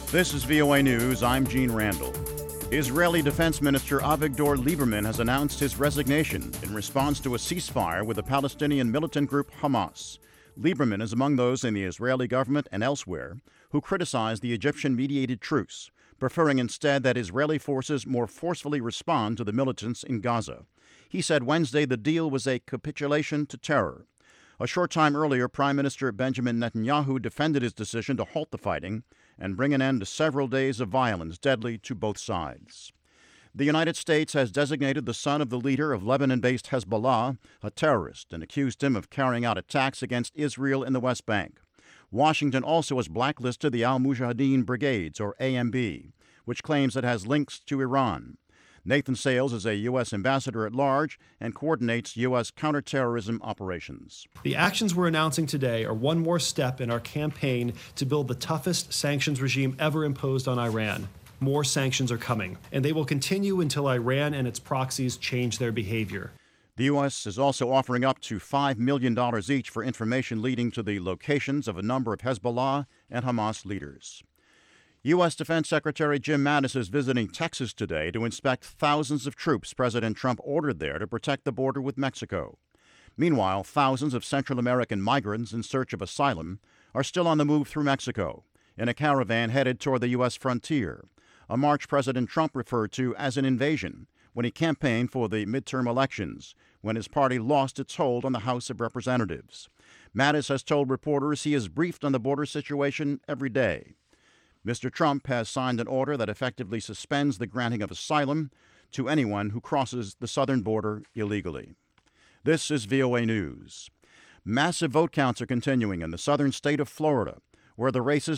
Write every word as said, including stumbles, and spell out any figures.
This is V O A News. I'm Gene Randall. Israeli Defense Minister Avigdor Lieberman has announced his resignation in response to a ceasefire with the Palestinian militant group Hamas. Lieberman is among those in the Israeli government and elsewhere who criticize the Egyptian-mediated truce, preferring instead that Israeli forces more forcefully respond to the militants in Gaza. He said Wednesday the deal was a capitulation to terror. A short time earlier, Prime Minister Benjamin Netanyahu defended his decision to halt the fighting and bring an end to several days of violence deadly to both sides. The United States has designated the son of the leader of Lebanon-based Hezbollah a terrorist and accused him of carrying out attacks against Israel in the West Bank. Washington also has blacklisted the Al-Mujahideen Brigades, or A M B, which claims it has links to Iran. Nathan Sales is a U S ambassador at large and coordinates U S counterterrorism operations. The actions we're announcing today are one more step in our campaign to build the toughest sanctions regime ever imposed on Iran. More sanctions are coming, and they will continue until Iran and its proxies change their behavior. The U S is also offering up to five million dollars each for information leading to the locations of a number of Hezbollah and Hamas leaders. U S. Defense Secretary Jim Mattis is visiting Texas today to inspect thousands of troops President Trump ordered there to protect the border with Mexico. Meanwhile, thousands of Central American migrants in search of asylum are still on the move through Mexico in a caravan headed toward the U S frontier, a march President Trump referred to as an invasion when he campaigned for the midterm elections, when his party lost its hold on the House of Representatives. Mattis has told reporters he is briefed on the border situation every day. Mister Trump has signed an order that effectively suspends the granting of asylum to anyone who crosses the southern border illegally. This is V O A News. Massive vote counts are continuing in the southern state of Florida, where the races